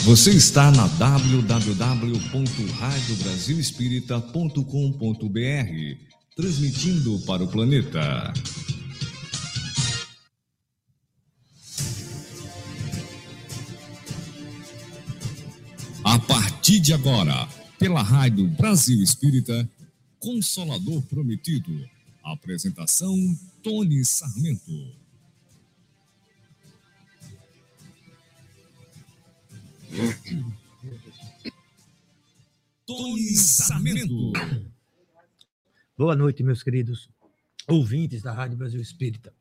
Você está na www.radiobrasilespírita.com.br, transmitindo para o planeta. A partir de agora, pela Rádio Brasil Espírita, Consolador Prometido. Apresentação, Tony Sarmento. Tony Sarmento. Boa noite, meus queridos ouvintes da Rádio Brasil Espírita.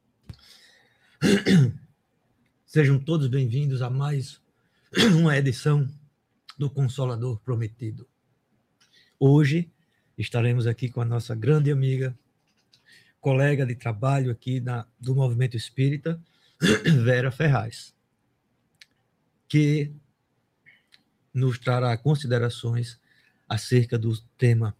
Sejam todos bem-vindos a mais uma edição do Consolador Prometido. Hoje estaremos aqui com a nossa grande amiga, colega de trabalho aqui do Movimento Espírita, Vera Ferraz, que nos trará considerações acerca do tema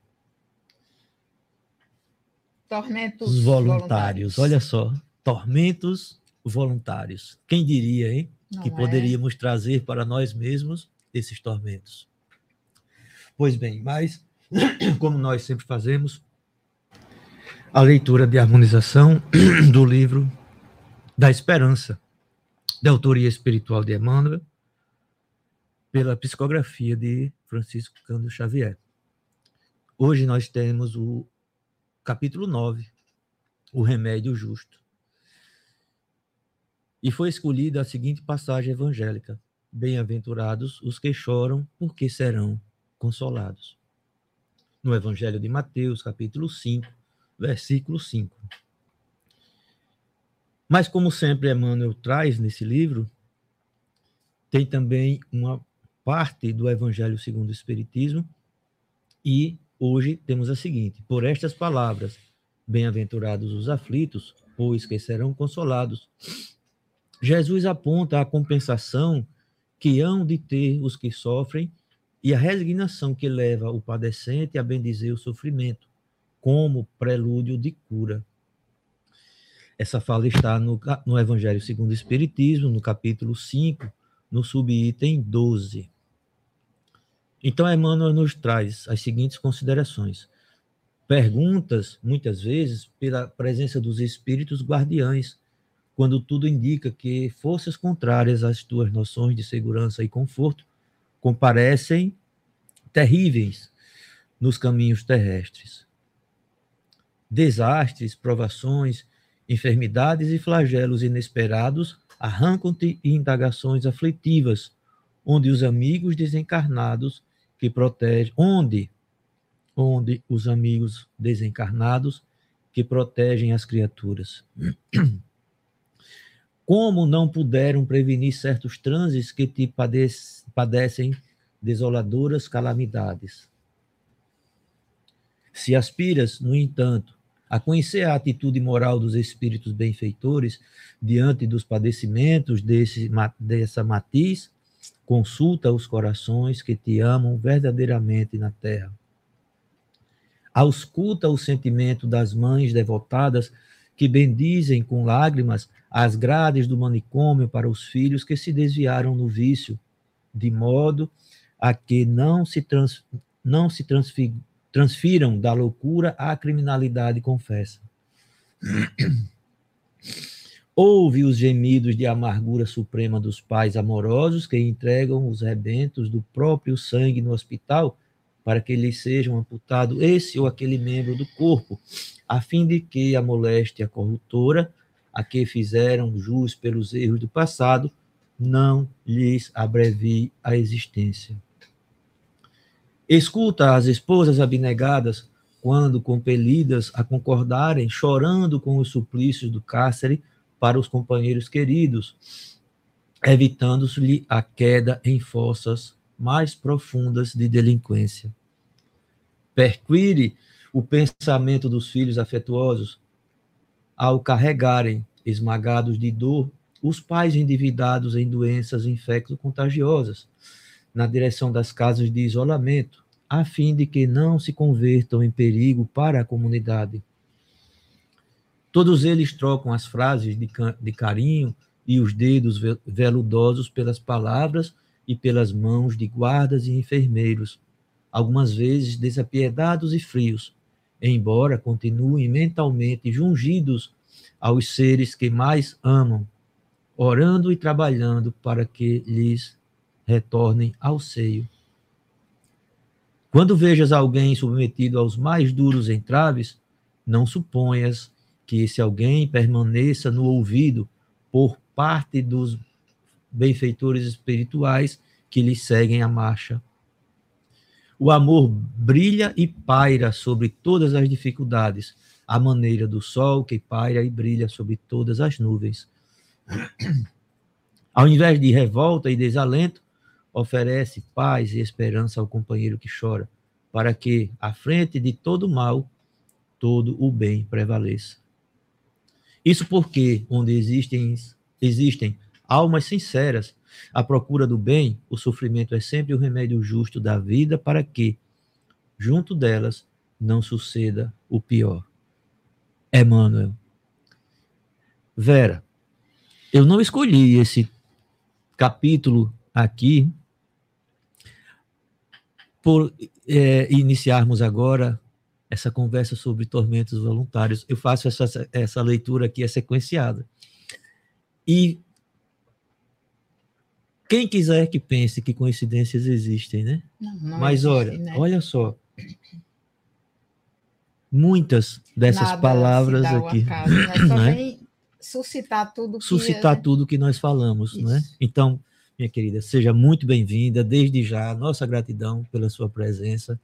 Tormentos voluntários. Olha só, tormentos voluntários. Quem diria, hein? Que poderíamos trazer para nós mesmos esses tormentos. Pois bem, mas, como nós sempre fazemos, a leitura de harmonização do livro da Esperança, da autoria espiritual de Emmanuel, pela psicografia de Francisco Cândido Xavier. Hoje nós temos o capítulo 9, o remédio justo. E foi escolhida a seguinte passagem evangélica: bem-aventurados os que choram, porque serão consolados. No Evangelho de Mateus, capítulo 5, versículo 5. Mas, como sempre Emmanuel traz nesse livro, tem também uma parte do Evangelho segundo o Espiritismo, e hoje temos a seguinte: por estas palavras, bem-aventurados os aflitos, pois que serão consolados. Jesus aponta a compensação que hão de ter os que sofrem e a resignação que leva o padecente a bendizer o sofrimento, como prelúdio de cura. Essa fala está no Evangelho segundo o Espiritismo, no capítulo 5, no subitem 12. Então, Emmanuel nos traz as seguintes considerações. Perguntas, muitas vezes, pela presença dos espíritos guardiães, quando tudo indica que forças contrárias às tuas noções de segurança e conforto comparecem terríveis nos caminhos terrestres. Desastres, provações, enfermidades e flagelos inesperados arrancam-te indagações aflitivas, onde os amigos desencarnados que protegem, onde os amigos desencarnados que protegem as criaturas. Como não puderam prevenir certos transes que te padecem desoladoras calamidades? Se aspiras, no entanto, a conhecer a atitude moral dos espíritos benfeitores diante dos padecimentos dessa matiz, consulta os corações que te amam verdadeiramente na terra. Ausculta o sentimento das mães devotadas que bendizem com lágrimas as grades do manicômio para os filhos que se desviaram no vício, de modo a que não se transfiram da loucura à criminalidade confessa. Ouve os gemidos de amargura suprema dos pais amorosos que entregam os rebentos do próprio sangue no hospital para que lhes sejam amputado esse ou aquele membro do corpo, a fim de que a moléstia corruptora, a que fizeram jus pelos erros do passado, não lhes abrevie a existência. Escuta as esposas abnegadas, quando compelidas a concordarem, chorando com os suplícios do cárcere para os companheiros queridos, evitando-lhe a queda em fossas mais profundas de delinquência. Perquire o pensamento dos filhos afetuosos ao carregarem, esmagados de dor, os pais endividados em doenças infecto-contagiosas, na direção das casas de isolamento, a fim de que não se convertam em perigo para a comunidade. Todos eles trocam as frases de carinho e os dedos veludosos pelas palavras e pelas mãos de guardas e enfermeiros, algumas vezes desapiedados e frios, embora continuem mentalmente jungidos aos seres que mais amam, orando e trabalhando para que lhes retornem ao seio. Quando vejas alguém submetido aos mais duros entraves, não suponhas que esse alguém permaneça no ouvido por parte dos benfeitores espirituais que lhe seguem a marcha. O amor brilha e paira sobre todas as dificuldades, à maneira do sol que paira e brilha sobre todas as nuvens. Ao invés de revolta e desalento, oferece paz e esperança ao companheiro que chora, para que, à frente de todo o mal, todo o bem prevaleça. Isso porque, onde existem almas sinceras à procura do bem, o sofrimento é sempre o remédio justo da vida para que, junto delas, não suceda o pior. Emmanuel. Vera, eu não escolhi esse capítulo aqui por iniciarmos agora essa conversa sobre tormentos voluntários. Eu faço essa leitura aqui, é sequenciada. E quem quiser que pense que coincidências existem, né? Não Mas existe, olha, né? olha só, muitas dessas Nada palavras se dá ao aqui, acaso, né? Só né? vem suscitar tudo que... Suscitar tudo que nós falamos, Isso. né? Então, minha querida, seja muito bem-vinda, desde já, nossa gratidão pela sua presença.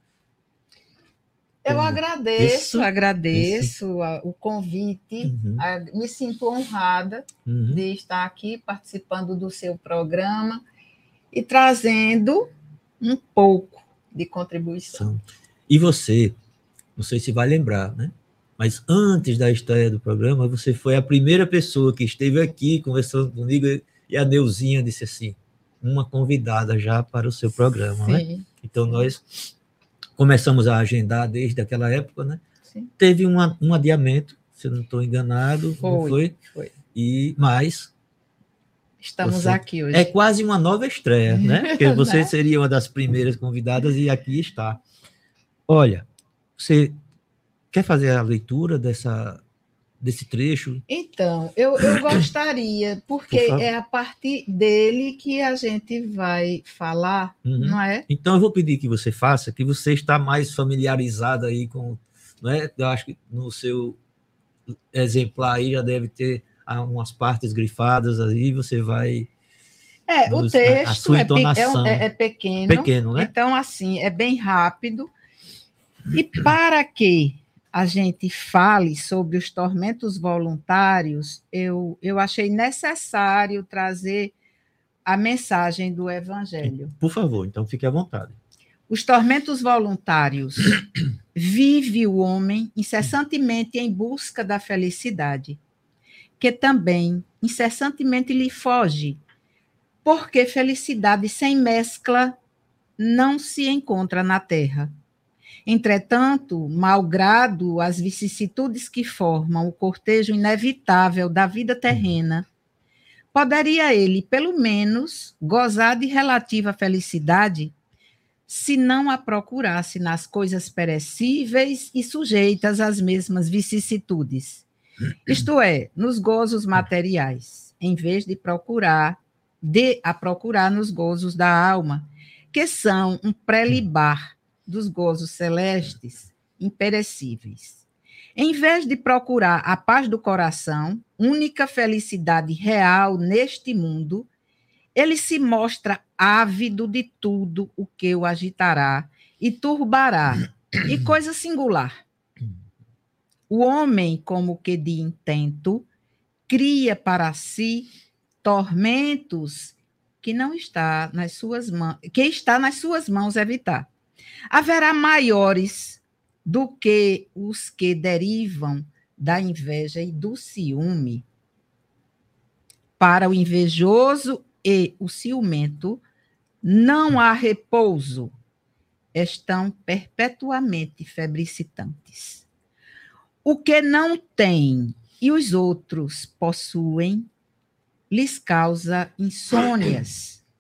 Eu agradeço isso. O convite, me sinto honrada de estar aqui participando do seu programa e trazendo um pouco de contribuição. E você, não sei se vai lembrar, né? Mas antes da estreia do programa, você foi a primeira pessoa que esteve aqui conversando comigo e a Neuzinha disse assim, uma convidada já para o seu programa, Sim, né? Então, nós começamos a agendar desde aquela época, né? Sim. Teve um adiamento, se eu não estou enganado, não foi? Foi. Mas estamos aqui hoje. É quase uma nova estreia, né? Porque você seria uma das primeiras convidadas e aqui está. Olha, você quer fazer a leitura desse trecho? Então, eu gostaria, porque é a partir dele que a gente vai falar, não é? Então, eu vou pedir que você faça, que você está mais familiarizada aí com... Não é? Eu acho que no seu exemplar aí já deve ter umas partes grifadas aí, você vai... o texto a sua entonação é pequeno. Pequeno, né? Então, assim, é bem rápido. E para que a gente fale sobre os tormentos voluntários, eu achei necessário trazer a mensagem do Evangelho. Por favor, então fique à vontade. Os tormentos voluntários. Vive o homem incessantemente em busca da felicidade, que também incessantemente lhe foge, porque felicidade sem mescla não se encontra na terra. Entretanto, malgrado as vicissitudes que formam o cortejo inevitável da vida terrena, poderia ele, pelo menos, gozar de relativa felicidade, se não a procurasse nas coisas perecíveis e sujeitas às mesmas vicissitudes, isto é, nos gozos materiais, em vez de procurar nos gozos da alma, que são um prelibar dos gozos celestes imperecíveis. Em vez de procurar a paz do coração, única felicidade real neste mundo, ele se mostra ávido de tudo o que o agitará e turbará, e coisa singular. O homem, como que de intento, cria para si tormentos que não está nas suas mãos, que está nas suas mãos evitar. Haverá maiores do que os que derivam da inveja e do ciúme. Para o invejoso e o ciumento, não há repouso, estão perpetuamente febricitantes. O que não tem e os outros possuem, lhes causa insônias,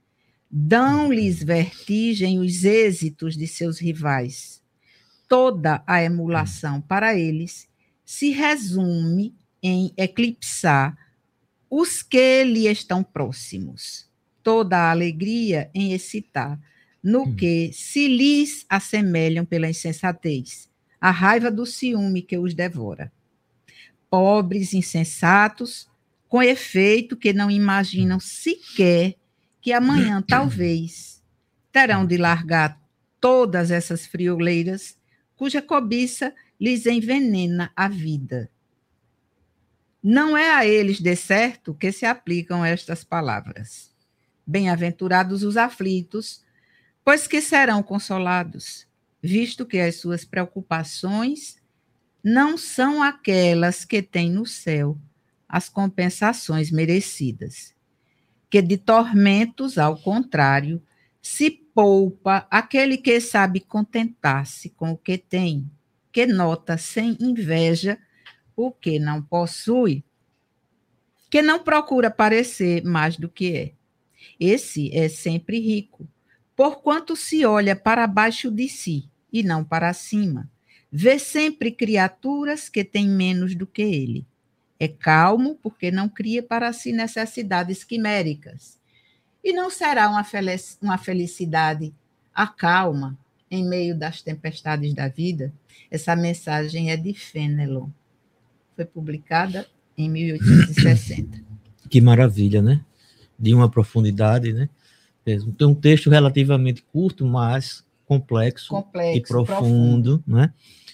Dão-lhes vertigem os êxitos de seus rivais. Toda a emulação para eles se resume em eclipsar os que lhe estão próximos. Toda a alegria em excitar no que se lhes assemelham pela insensatez, a raiva do ciúme que os devora. Pobres insensatos, com efeito que não imaginam sequer que amanhã, talvez, terão de largar todas essas frioleiras, cuja cobiça lhes envenena a vida. Não é a eles, de certo, que se aplicam estas palavras. Bem-aventurados os aflitos, pois que serão consolados, visto que as suas preocupações não são aquelas que têm no céu as compensações merecidas, que de tormentos, ao contrário, se poupa aquele que sabe contentar-se com o que tem, que nota sem inveja o que não possui, que não procura parecer mais do que é. Esse é sempre rico, porquanto se olha para baixo de si e não para cima. Vê sempre criaturas que têm menos do que ele. É calmo porque não cria para si necessidades quiméricas. E não será uma felicidade a calma em meio das tempestades da vida? Essa mensagem é de Fenelon. Foi publicada em 1860. Que maravilha, né? De uma profundidade, né? Tem um texto relativamente curto, mas complexo e profundo, né?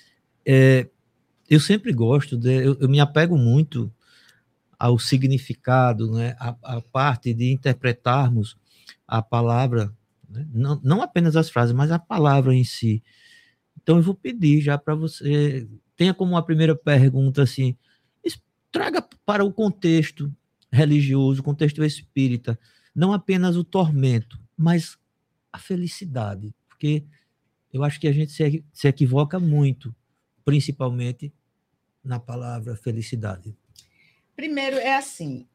Eu sempre gosto, eu me apego muito ao significado, né? A parte de interpretarmos a palavra, né? Não apenas as frases, mas a palavra em si. Então, eu vou pedir já para você, tenha como uma primeira pergunta assim, traga para o contexto religioso, o contexto espírita, não apenas o tormento, mas a felicidade, porque eu acho que a gente se equivoca muito, principalmente na palavra felicidade. Primeiro é assim,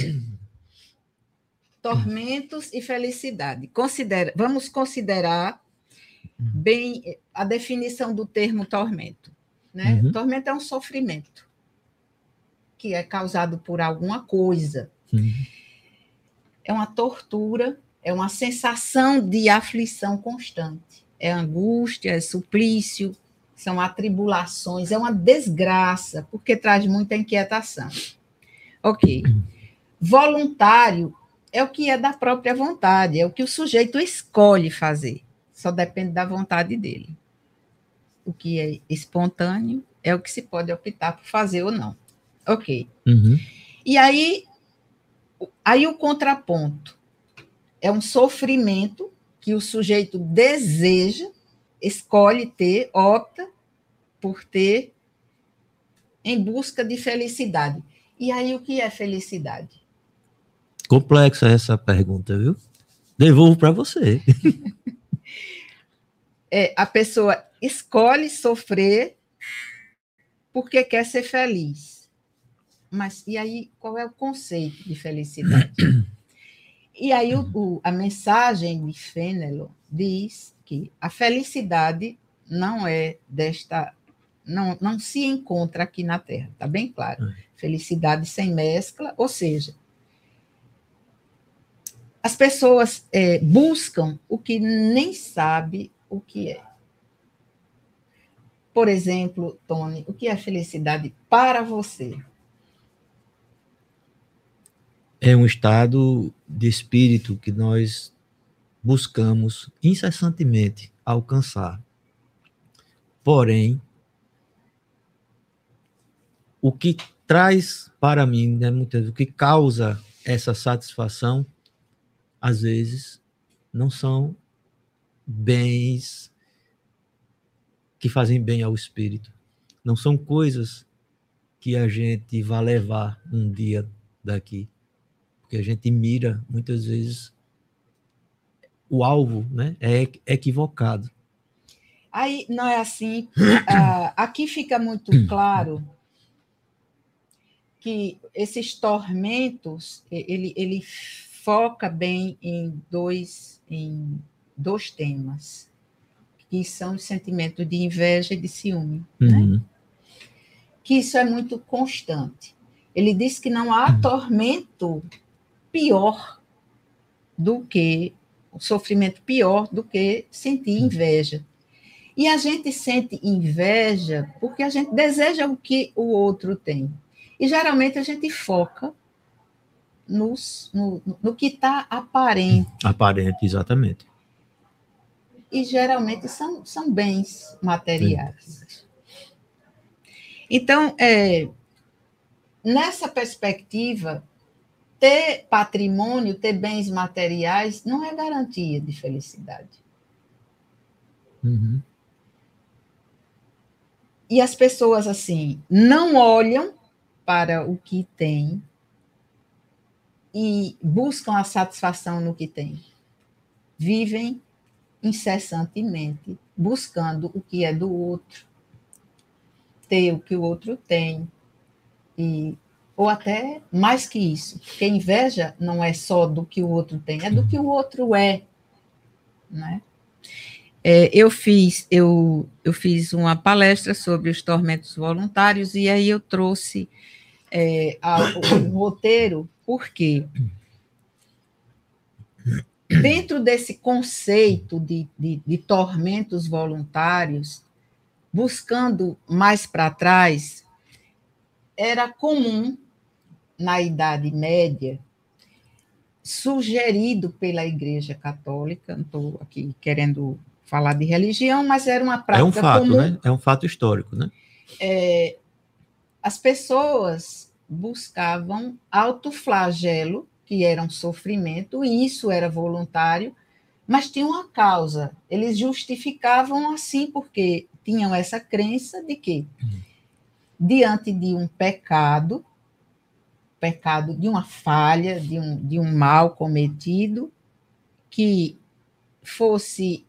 tormentos e felicidade. Vamos considerar bem a definição do termo tormento, né? Uhum. Tormento é um sofrimento que é causado por alguma coisa. Uhum. É uma tortura, é uma sensação de aflição constante. É angústia, é suplício, são atribulações, é uma desgraça, porque traz muita inquietação. Ok. Voluntário é o que é da própria vontade, é o que o sujeito escolhe fazer. Só depende da vontade dele. O que é espontâneo é o que se pode optar por fazer ou não. Ok. Uhum. E aí o contraponto é um sofrimento que o sujeito deseja, escolhe ter, opta por ter, em busca de felicidade. E aí o que é felicidade? Complexa essa pergunta, viu? Devolvo para você. A pessoa escolhe sofrer porque quer ser feliz. Mas e aí qual é o conceito de felicidade? E aí a mensagem de Fenelon diz que a felicidade não é desta, não se encontra aqui na Terra, está bem claro. Felicidade sem mescla, ou seja, as pessoas buscam o que nem sabe o que é. Por exemplo, Tony, o que é felicidade para você? É um estado de espírito que nós buscamos incessantemente alcançar. Porém, o que traz para mim, né, muitas vezes, o que causa essa satisfação, às vezes, não são bens que fazem bem ao espírito. Não são coisas que a gente vai levar um dia daqui. Porque a gente mira, muitas vezes, o alvo, né, é equivocado. Aí não é assim. Aqui fica muito claro que esses tormentos, ele foca bem em dois temas, que são os sentimentos de inveja e de ciúme, né? Que isso é muito constante. Ele diz que não há tormento pior do que, o sofrimento pior do que sentir inveja. E a gente sente inveja porque a gente deseja o que o outro tem. E geralmente a gente foca no que está aparente. Aparente, exatamente. E geralmente são bens materiais. Sim. Então, nessa perspectiva, ter patrimônio, ter bens materiais, não é garantia de felicidade. Uhum. E as pessoas, assim, não olham para o que têm e buscam a satisfação no que têm. Vivem incessantemente buscando o que é do outro, ter o que o outro tem, ou até mais que isso, porque inveja não é só do que o outro tem, é do que o outro é, né? Eu fiz uma palestra sobre os tormentos voluntários e aí eu trouxe o roteiro, porque dentro desse conceito de tormentos voluntários, buscando mais para trás, era comum, na Idade Média, sugerido pela Igreja Católica, não estou aqui querendo falar de religião, mas era uma prática comum. É um fato, comum, né? É um fato histórico, né? As pessoas buscavam autoflagelo, que era um sofrimento, e isso era voluntário, mas tinha uma causa. Eles justificavam assim, porque tinham essa crença de que, diante de um pecado de uma falha, de um mal cometido, que fosse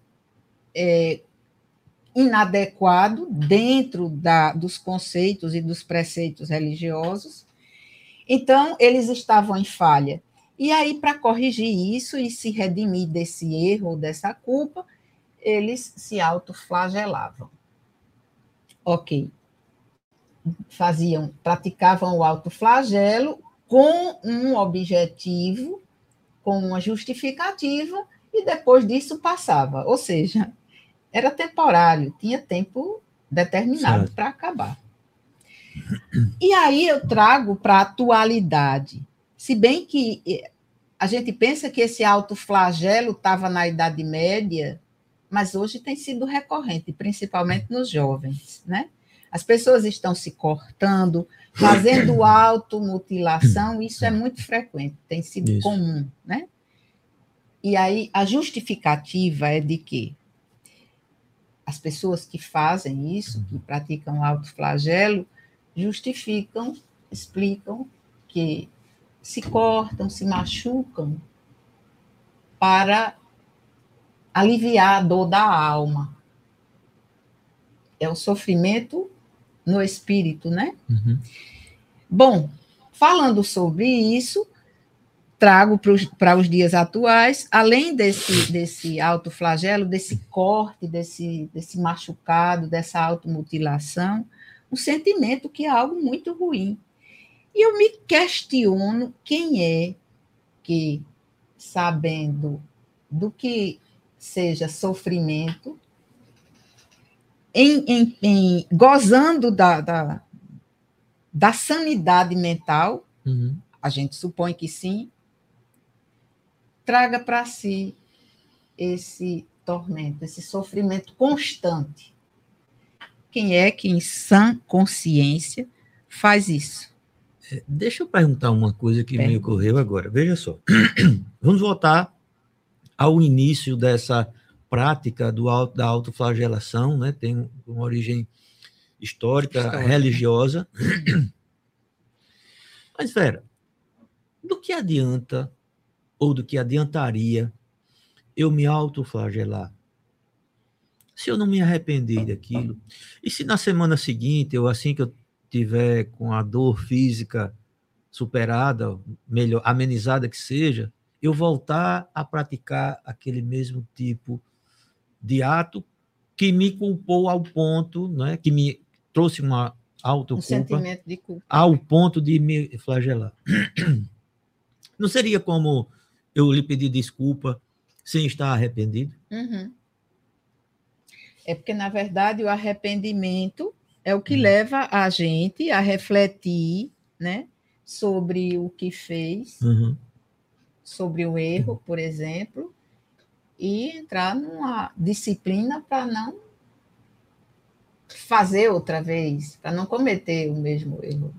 inadequado dentro dos conceitos e dos preceitos religiosos, então eles estavam em falha. E aí, para corrigir isso e se redimir desse erro, dessa culpa, eles se autoflagelavam. Ok. Praticavam o autoflagelo com um objetivo, com uma justificativa, e depois disso passava. Ou seja, era temporário, tinha tempo determinado para acabar. E aí eu trago para a atualidade. Se bem que a gente pensa que esse autoflagelo estava na Idade Média, mas hoje tem sido recorrente, principalmente nos jovens, né? As pessoas estão se cortando, fazendo automutilação, isso é muito frequente, tem sido comum, né? E aí a justificativa é de que as pessoas que fazem isso, que praticam autoflagelo, justificam, explicam que se cortam, se machucam para aliviar a dor da alma. É o sofrimento no espírito, né? Uhum. Bom, falando sobre isso, trago para os dias atuais, além desse autoflagelo, desse corte, desse machucado, dessa automutilação, um sentimento que é algo muito ruim. E eu me questiono quem é que, sabendo do que seja sofrimento, gozando da sanidade mental, a gente supõe que sim, traga para si esse tormento, esse sofrimento constante. Quem é que, em sã consciência, faz isso? Deixa eu perguntar uma coisa que me ocorreu agora. Veja só. Vamos voltar ao início dessa prática da autoflagelação, né? Tem uma origem histórica, religiosa. Mas, Vera, do que adianta ou do que adiantaria eu me autoflagelar se eu não me arrependi daquilo? E se na semana seguinte, ou assim que eu tiver com a dor física superada, melhor, amenizada que seja, eu voltar a praticar aquele mesmo tipo de ato que me culpou ao ponto, né, que me trouxe uma autoculpa, sentimento de culpa, ao ponto de me flagelar. Não seria como eu lhe pedir desculpa sem estar arrependido? Uhum. É porque, na verdade, o arrependimento é o que leva a gente a refletir, né, sobre o que fez, sobre o erro, por exemplo, e entrar numa disciplina para não fazer outra vez, para não cometer o mesmo erro.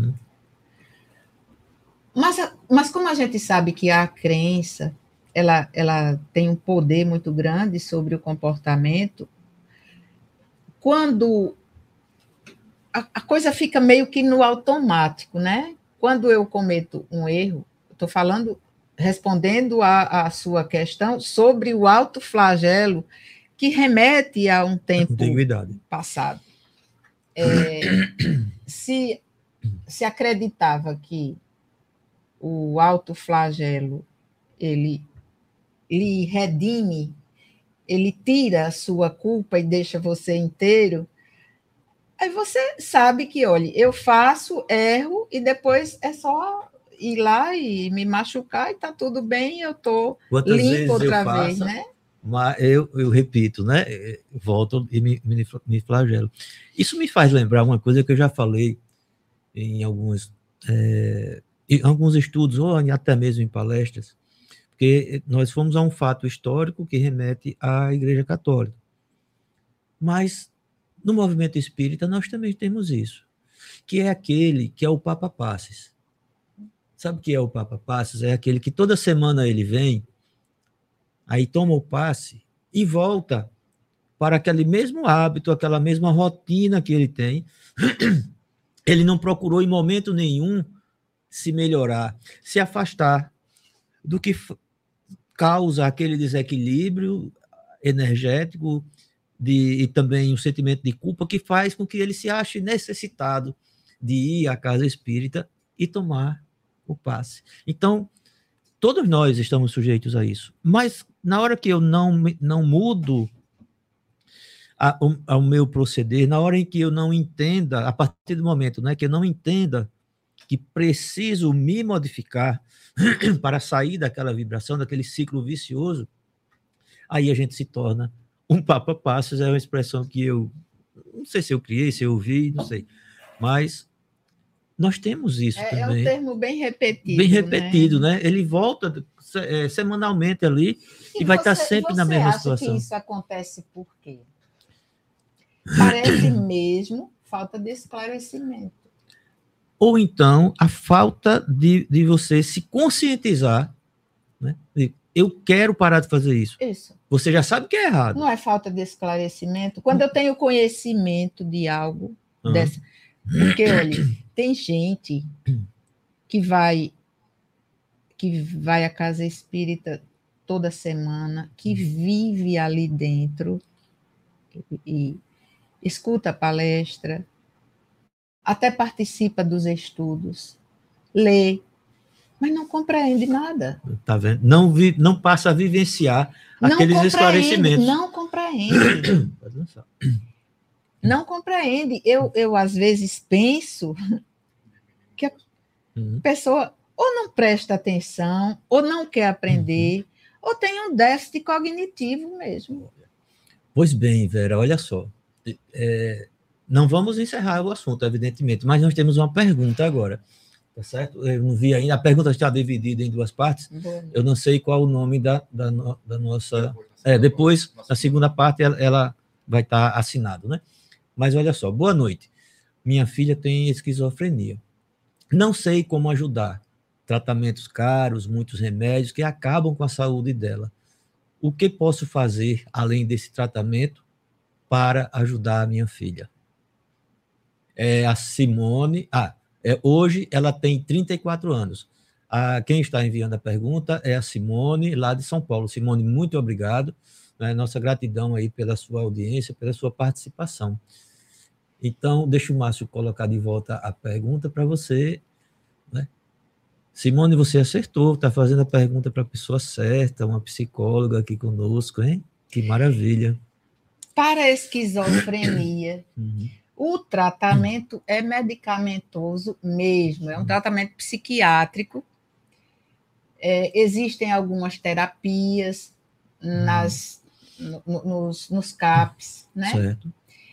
Mas como a gente sabe que a crença ela tem um poder muito grande sobre o comportamento, quando a coisa fica meio que no automático, né? Quando eu cometo um erro, estou falando, respondendo a sua questão sobre o autoflagelo, que remete a um tempo passado. Se acreditava que o autoflagelo ele lhe redime, ele tira a sua culpa e deixa você inteiro, aí você sabe que, olha, eu faço, erro, e depois é só ir lá e me machucar e tá tudo bem, eu tô limpo outra vez, né? Mas eu repito, né? Volto e me flagelo. Isso me faz lembrar uma coisa que eu já falei em alguns estudos, ou até mesmo em palestras, porque nós fomos a um fato histórico que remete à Igreja Católica. Mas no movimento espírita nós também temos isso, que é aquele que é o Papa Passes. Sabe o que é o Papa Passes? É aquele que toda semana ele vem, aí toma o passe e volta para aquele mesmo hábito, aquela mesma rotina que ele tem. Ele não procurou em momento nenhum se melhorar, se afastar do que causa aquele desequilíbrio energético e também um sentimento de culpa que faz com que ele se ache necessitado de ir à casa espírita e tomar o passe. Então, todos nós estamos sujeitos a isso. Mas na hora que eu não mudo ao meu proceder, na hora em que eu não entenda, a partir do momento, né, que eu não entenda que preciso me modificar para sair daquela vibração, daquele ciclo vicioso, aí a gente se torna um Papa Passos. É uma expressão que eu não sei se eu criei, se eu ouvi, não sei. Mas nós temos isso também. É um termo bem repetido. Bem repetido, né? Ele volta semanalmente ali e vai estar sempre na mesma situação. Você acha que isso acontece por quê? Parece mesmo falta de esclarecimento. Ou então a falta de você se conscientizar, né? Eu quero parar de fazer isso. Isso. Você já sabe que é errado. Não é falta de esclarecimento. Quando eu tenho conhecimento de algo dessa... Porque, olha, tem gente que vai à casa espírita toda semana, que vive ali dentro e escuta a palestra, até participa dos estudos, lê, mas não compreende nada. Tá vendo? Não passa a vivenciar aqueles esclarecimentos. Não compreende. Não compreende. Eu, às vezes, penso que a pessoa ou não presta atenção, ou não quer aprender, ou tem um déficit cognitivo mesmo. Pois bem, Vera, olha só. Não vamos encerrar o assunto, evidentemente, mas nós temos uma pergunta agora, tá certo? Eu não vi ainda, a pergunta está dividida em duas partes. Eu não sei qual o nome da nossa... Depois, na segunda parte, ela vai estar assinado, né? Mas olha só, boa noite. Minha filha tem esquizofrenia. Não sei como ajudar. Tratamentos caros, muitos remédios que acabam com a saúde dela. O que posso fazer, além desse tratamento, para ajudar a minha filha? A Simone... hoje ela tem 34 anos. Quem está enviando a pergunta é a Simone, lá de São Paulo. Simone, muito obrigado. Nossa gratidão aí pela sua audiência, pela sua participação. Então, deixa o Márcio colocar de volta a pergunta para você, né, Simone, você acertou, está fazendo a pergunta para a pessoa certa, uma psicóloga aqui conosco, hein? Que maravilha. Para a esquizofrenia, Uhum. o tratamento é medicamentoso mesmo, é um tratamento psiquiátrico. Existem algumas terapias nos CAPs, né? Certo.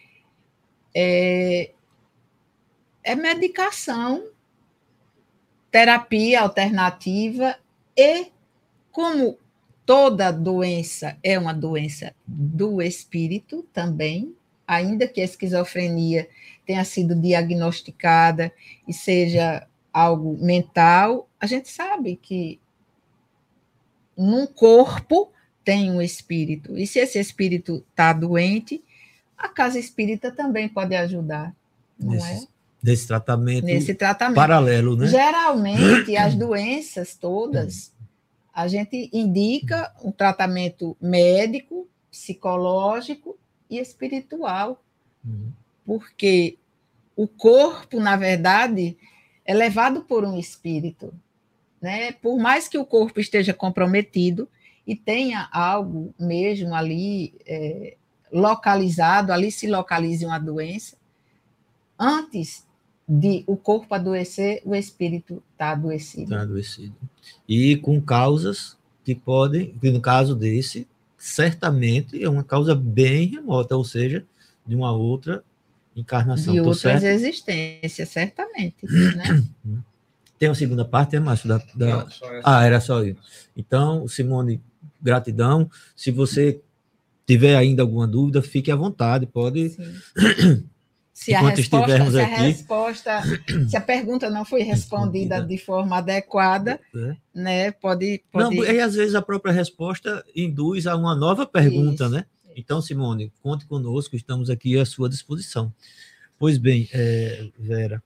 É medicação, terapia alternativa e, como toda doença é uma doença do espírito também, ainda que a esquizofrenia tenha sido diagnosticada e seja algo mental, a gente sabe que num corpo tem um espírito, e se esse espírito está doente, a casa espírita também pode ajudar, não é? Nesse tratamento, Nesse tratamento paralelo, né? Geralmente, as doenças todas, a gente indica um tratamento médico, psicológico e espiritual, porque o corpo, na verdade, é levado por um espírito, né? Por mais que o corpo esteja comprometido e tenha algo mesmo ali localizado, ali se localize uma doença, antes de o corpo adoecer, o espírito está adoecido. Está adoecido. E com causas que podem, no caso desse, certamente é uma causa bem remota, ou seja, de uma outra encarnação. De Tô outras certo? existências, certamente. Né? Tem uma segunda parte, Márcio? Não, só essa. Era só isso. Então, Simone, gratidão. Se você tiver ainda alguma dúvida, fique à vontade, pode. Se a, resposta, se a pergunta não foi respondida de forma adequada, né, pode... Não, e às vezes a própria resposta induz a uma nova pergunta, Isso, né? Então, Simone, conte conosco, estamos aqui à sua disposição. Pois bem, Vera,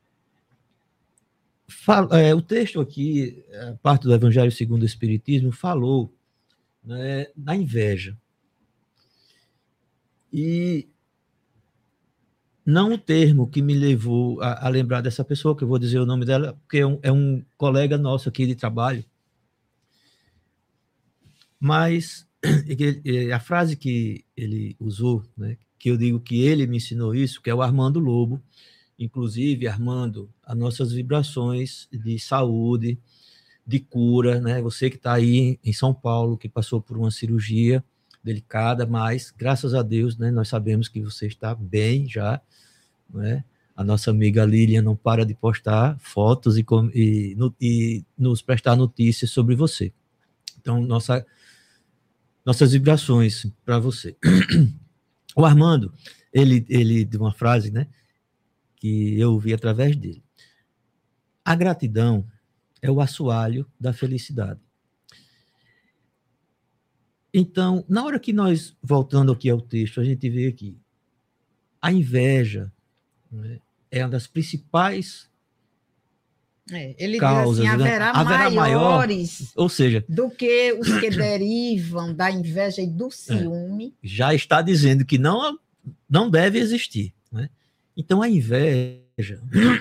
o texto aqui, a parte do Evangelho segundo o Espiritismo, falou, né, da inveja. E não o termo que me levou a lembrar dessa pessoa, que eu vou dizer o nome dela, porque é um colega nosso aqui de trabalho, mas a frase que ele usou, né, que eu digo que ele me ensinou isso, que é o Armando Lobo, inclusive, Armando, as nossas vibrações de saúde, de cura, né? Você que está aí em São Paulo, que passou por uma cirurgia delicada, mas, graças a Deus, né, nós sabemos que você está bem já, né? A nossa amiga Lilian não para de postar fotos e nos prestar notícias sobre você. Então, nossas vibrações para você. O Armando, ele de uma frase, né, que eu ouvi através dele. A gratidão é o assoalho da felicidade. Então, na hora que nós, voltando aqui ao texto, a gente vê aqui, a inveja, né, é uma das principais ele causas, diz assim, haverá maiores maior, ou seja, do que os que derivam da inveja e do ciúme. Já está dizendo que não deve existir, né? Então, a inveja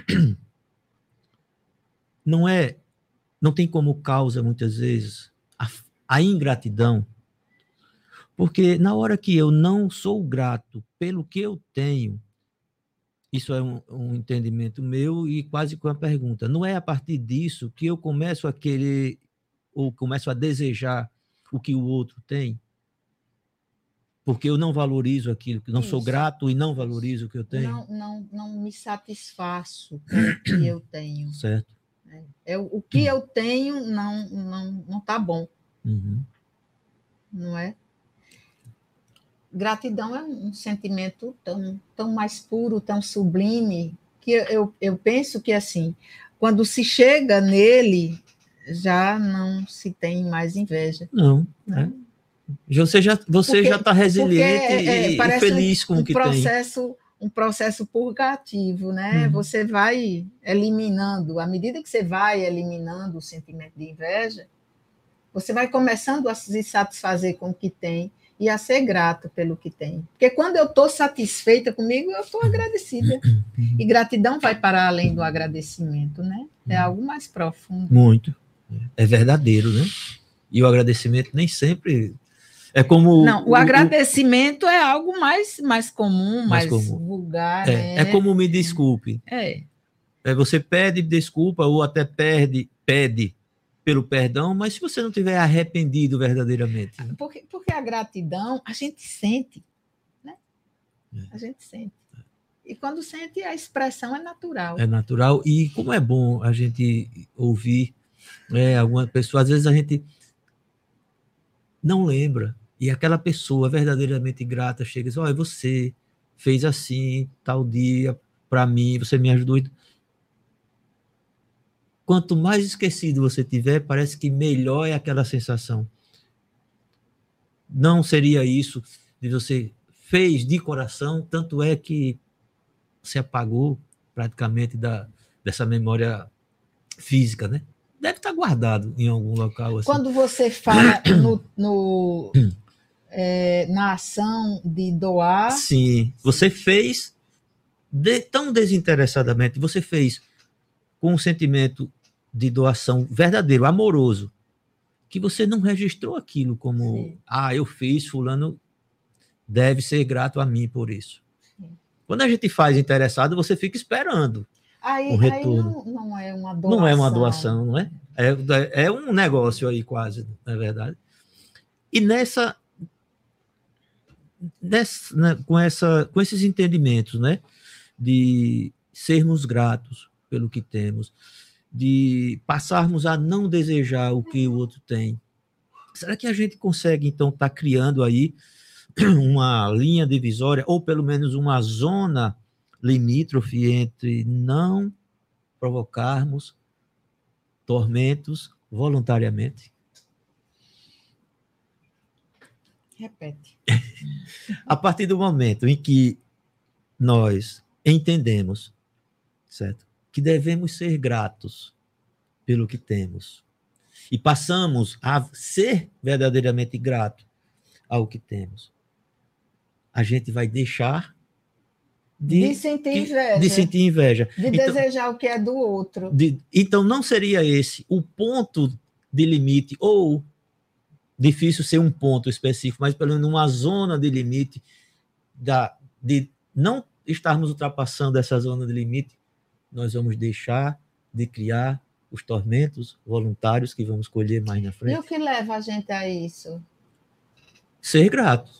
não tem como causa, muitas vezes, a ingratidão, porque na hora que eu não sou grato pelo que eu tenho, isso é um entendimento meu e quase com a pergunta, não é a partir disso que eu começo a querer ou começo a desejar o que o outro tem? Porque eu não valorizo aquilo, que não sou grato e não valorizo o que eu tenho. Não me satisfaço com o que eu tenho. Certo. O que eu tenho não está bom. Uhum. Não é? Gratidão é um sentimento tão mais puro, tão sublime, que eu penso que, assim, quando se chega nele, já não se tem mais inveja. Não, né? Você já está resiliente e feliz com o que tem. Um processo purgativo, né? Você vai eliminando, à medida que você vai eliminando o sentimento de inveja, você vai começando a se satisfazer com o que tem e a ser grato pelo que tem. Porque quando eu estou satisfeita comigo, eu estou agradecida. E gratidão vai para além do agradecimento, né? É algo mais profundo. Muito. É verdadeiro, né? E o agradecimento nem sempre é como... Não, o agradecimento é algo mais comum, mais comum. vulgar, né? É como me desculpe. Você pede desculpa ou até pede pelo perdão, mas se você não tiver arrependido verdadeiramente. Né? Porque a gratidão, a gente sente, né? A gente sente. E quando sente, a expressão é natural. É natural. E como é bom a gente ouvir alguma pessoa, às vezes a gente não lembra, e aquela pessoa verdadeiramente grata chega e diz, olha, você fez assim, tal dia, para mim, você me ajudou. Quanto mais esquecido você tiver, parece que melhor é aquela sensação. Não seria isso de você fez de coração, tanto é que se apagou praticamente dessa memória física, né? Deve estar guardado em algum local. Assim. Quando você fala na ação de doar... Sim, você fez tão desinteressadamente, você fez com um sentimento de doação verdadeiro, amoroso, que você não registrou aquilo como, eu fiz, fulano deve ser grato a mim por isso. Quando a gente faz interessado, você fica esperando um retorno. Aí não é uma doação. Não é uma doação, não é? É um negócio aí quase, não é verdade? E com esses entendimentos, né, de sermos gratos pelo que temos, de passarmos a não desejar o que o outro tem, será que a gente consegue, então, estar criando aí uma linha divisória, ou pelo menos uma zona limítrofe entre não provocarmos tormentos voluntariamente? Repete. A partir do momento em que nós entendemos, certo, que devemos ser gratos pelo que temos e passamos a ser verdadeiramente grato ao que temos, a gente vai deixar de sentir inveja. De desejar o que é do outro. Então, não seria esse o ponto de limite, ou difícil ser um ponto específico, mas pelo menos uma zona de limite, de não estarmos ultrapassando essa zona de limite, nós vamos deixar de criar os tormentos voluntários que vamos colher mais na frente. E o que leva a gente a isso? Ser gratos.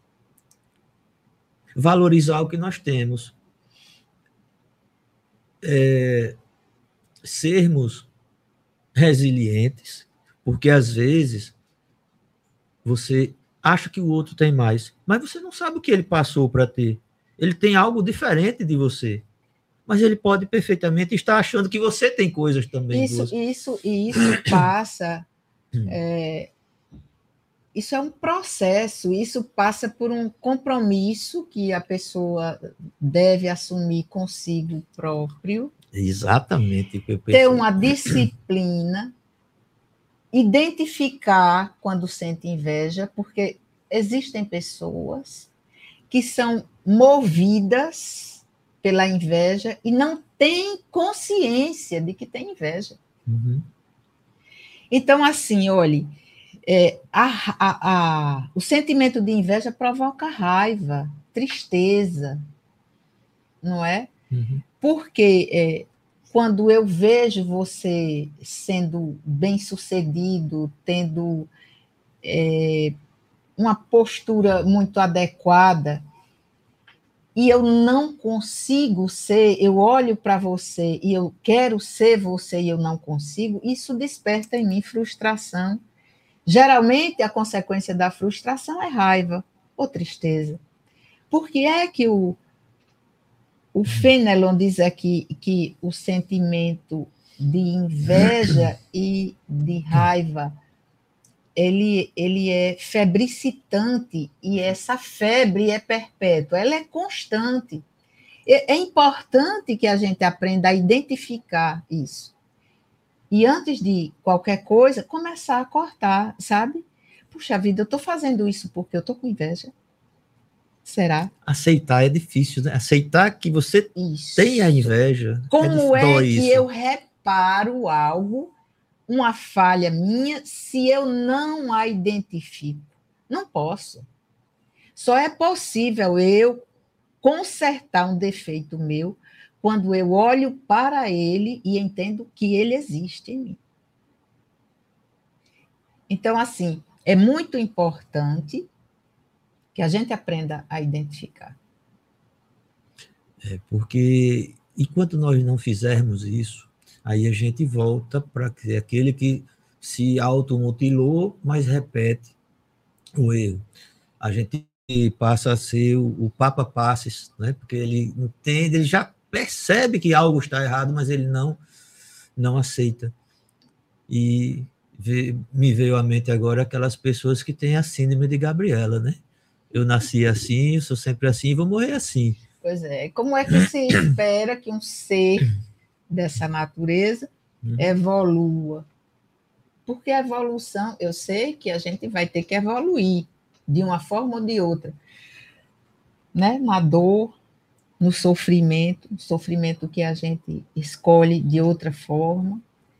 Valorizar o que nós temos. Sermos resilientes, porque às vezes você acha que o outro tem mais, mas você não sabe o que ele passou para ter. Ele tem algo diferente de você, mas ele pode perfeitamente estar achando que você tem coisas também. Isso passa... Isso é um processo, isso passa por um compromisso que a pessoa deve assumir consigo próprio. Exatamente. Ter uma disciplina, identificar quando sente inveja, porque existem pessoas que são movidas pela inveja e não têm consciência de que têm inveja. Uhum. Então, assim, olhe, o sentimento de inveja provoca raiva, tristeza, não é? Uhum. Porque quando eu vejo você sendo bem-sucedido, tendo uma postura muito adequada, e eu não consigo ser, eu olho para você e eu quero ser você e eu não consigo, isso desperta em mim frustração. Geralmente, a consequência da frustração é raiva ou tristeza. Por que é que o Fenelon diz aqui que o sentimento de inveja e de raiva, ele é febricitante, e essa febre é perpétua, ela é constante. É importante que a gente aprenda a identificar isso. E antes de qualquer coisa, começar a cortar, sabe? puxa vida, eu estou fazendo isso porque eu estou com inveja? Será? Aceitar é difícil, né? Aceitar que você Isso. tem a inveja. Como é dói que isso. eu reparo algo, uma falha minha, se eu não a identifico? Não posso. Só é possível eu consertar um defeito meu quando eu olho para ele e entendo que ele existe em mim. Então, assim, é muito importante que a gente aprenda a identificar. Porque enquanto nós não fizermos isso, aí a gente volta para aquele que se automutilou, mas repete o erro. A gente passa a ser o Papa Passes, né? Porque ele entende, ele já percebe que algo está errado, mas ele não aceita. E me veio à mente agora aquelas pessoas que têm a síndrome de Gabriela, né? Eu nasci assim, eu sou sempre assim e vou morrer assim. Pois é. Como é que se espera que um ser dessa natureza evolua? Porque a evolução, eu sei que a gente vai ter que evoluir de uma forma ou de outra, né? Na dor, no sofrimento que a gente escolhe de outra forma.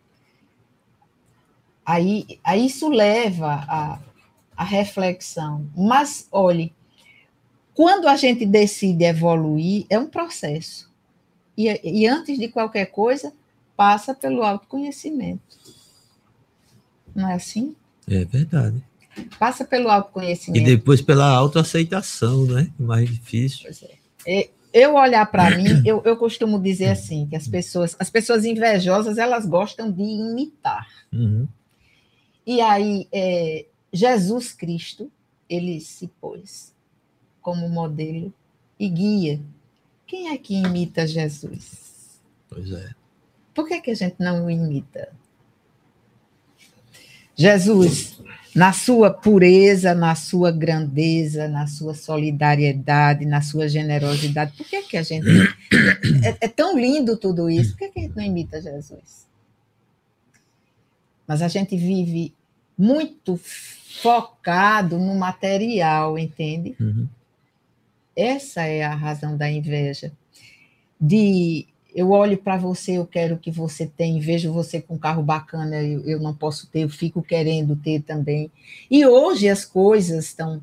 Aí isso leva à reflexão. Mas, olhe, quando a gente decide evoluir, é um processo. E antes de qualquer coisa, passa pelo autoconhecimento. Não é assim? É verdade. Passa pelo autoconhecimento. E depois pela autoaceitação, né? Mais difícil. Pois é. Eu olhar para mim, eu costumo dizer assim, que as pessoas invejosas, elas gostam de imitar. Uhum. E aí, Jesus Cristo, ele se pôs como modelo e guia. Quem é que imita Jesus? Pois é. Por que a gente não o imita? Jesus, na sua pureza, na sua grandeza, na sua solidariedade, na sua generosidade, por que a gente... É tão lindo tudo isso, por que a gente não imita Jesus? Mas a gente vive muito focado no material, entende? Uhum. Essa é a razão da inveja. Eu olho para você, eu quero que você tenha, vejo você com um carro bacana, eu não posso ter, eu fico querendo ter também. E hoje as coisas estão...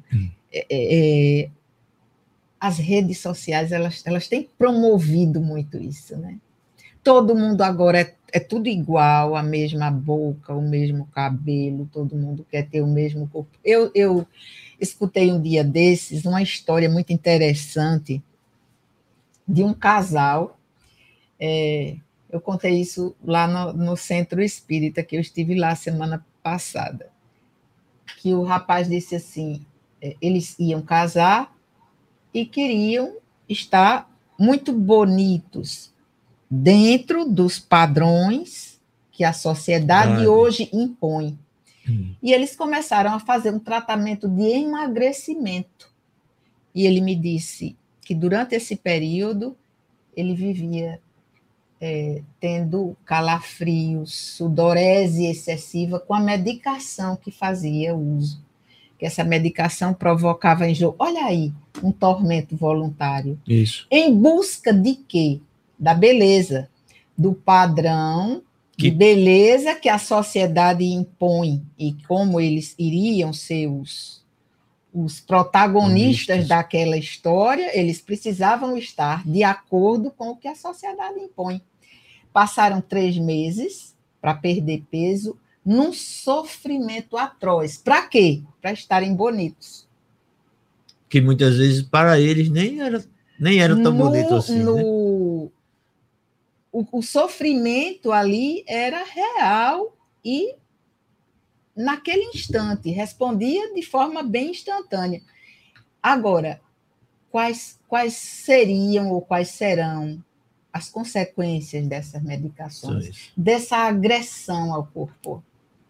as redes sociais, elas têm promovido muito isso, né? Todo mundo agora é tudo igual, a mesma boca, o mesmo cabelo, todo mundo quer ter o mesmo corpo. Eu escutei um dia desses uma história muito interessante de um casal. Eu contei isso lá no Centro Espírita, que eu estive lá semana passada, que o rapaz disse assim, eles iam casar e queriam estar muito bonitos dentro dos padrões que a sociedade hoje impõe. E eles começaram a fazer um tratamento de emagrecimento. E ele me disse que durante esse período ele vivia tendo calafrios, sudorese excessiva com a medicação que fazia uso. Que essa medicação provocava enjoo. Olha aí, um tormento voluntário. Isso. Em busca de quê? Da beleza, do padrão de beleza que a sociedade impõe e como eles iriam ser os protagonistas daquela história, eles precisavam estar de acordo com o que a sociedade impõe. Passaram 3 meses para perder peso num sofrimento atroz. Para quê? Para estarem bonitos. Que muitas vezes para eles nem era tão bonito assim, né? O sofrimento ali era real e naquele instante respondia de forma bem instantânea. Agora, quais seriam ou quais serão as consequências dessas medicações, dessa agressão ao corpo?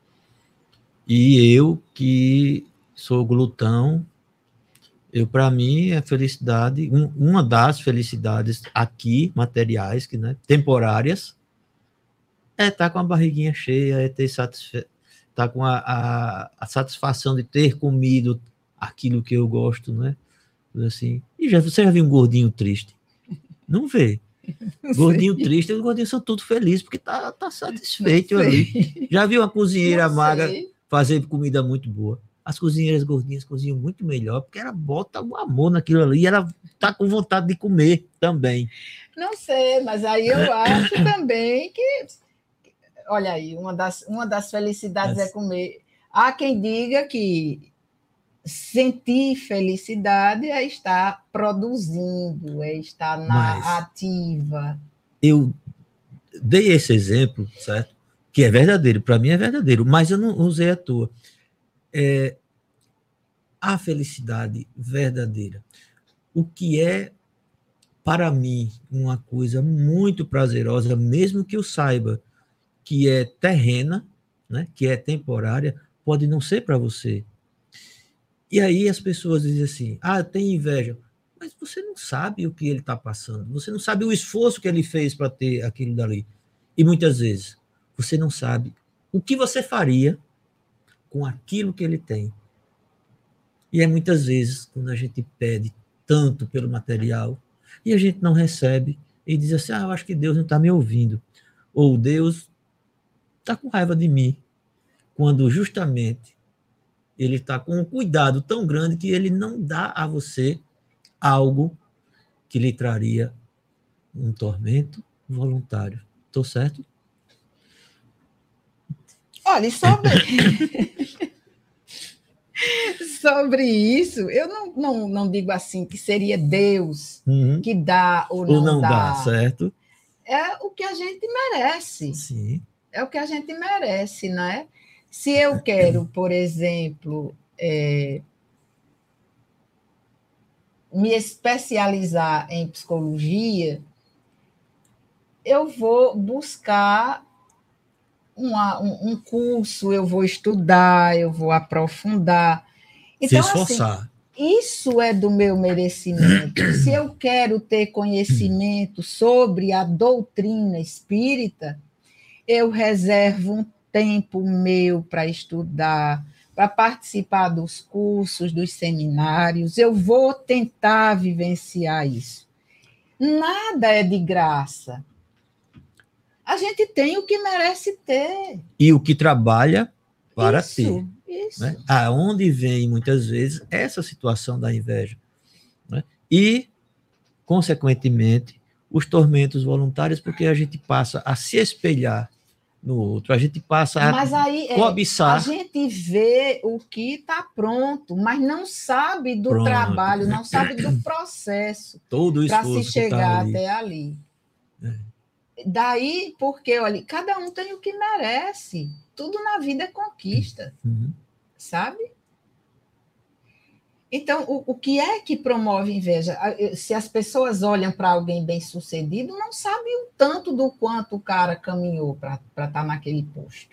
E eu, que sou glutão, para mim, a felicidade, uma das felicidades aqui, materiais, que, né, temporárias, é estar com a barriguinha cheia, é ter está com a satisfação de ter comido aquilo que eu gosto, né? Assim. E você já viu um gordinho triste? Não vê. Gordinho triste, os gordinhos são todos felizes, porque tá satisfeito ali. Já viu uma cozinheira magra fazer comida muito boa? As cozinheiras gordinhas cozinham muito melhor, porque ela bota o amor naquilo ali e ela tá com vontade de comer também. Não sei, mas aí eu acho também que, olha aí, uma das felicidades é comer. Há quem diga que sentir felicidade é estar produzindo, é estar na ativa. Eu dei esse exemplo, certo? Que é verdadeiro, para mim é verdadeiro, mas eu não usei à toa. A felicidade verdadeira. O que é, para mim, uma coisa muito prazerosa, mesmo que eu saiba que é terrena, né, que é temporária, pode não ser para você. E aí as pessoas dizem assim, tem inveja. Mas você não sabe o que ele está passando. Você não sabe o esforço que ele fez para ter aquilo dali. E muitas vezes, você não sabe o que você faria com aquilo que ele tem. E é muitas vezes, quando a gente pede tanto pelo material, e a gente não recebe, e diz assim, eu acho que Deus não está me ouvindo. Ou Deus está com raiva de mim. Quando justamente ele está com um cuidado tão grande que ele não dá a você algo que lhe traria um tormento voluntário. Estou certo? Olha, sobre isso, eu não digo assim que seria Deus que dá ou não dá. Certo? É o que a gente merece. Sim. É o que a gente merece, né? Se eu quero, por exemplo, me especializar em psicologia, eu vou buscar um curso, eu vou estudar, eu vou aprofundar. Então, se esforçar. Assim, isso é do meu merecimento. Se eu quero ter conhecimento sobre a doutrina espírita, eu reservo um tempo meu para estudar, para participar dos cursos, dos seminários, eu vou tentar vivenciar isso. Nada é de graça. A gente tem o que merece ter. E o que trabalha para isso, ter. Isso. Né? Aonde vem, muitas vezes, essa situação da inveja. Né? E, consequentemente, os tormentos voluntários, porque a gente passa a se espelhar no outro, a gente passa a cobiçar. A gente vê o que está pronto, mas não sabe do trabalho, não sabe do processo para se chegar até ali. Daí, porque, olha, cada um tem o que merece. Tudo na vida é conquista, sabe? Então, o que é que promove inveja? Se as pessoas olham para alguém bem-sucedido, não sabem o tanto do quanto o cara caminhou para estar naquele posto.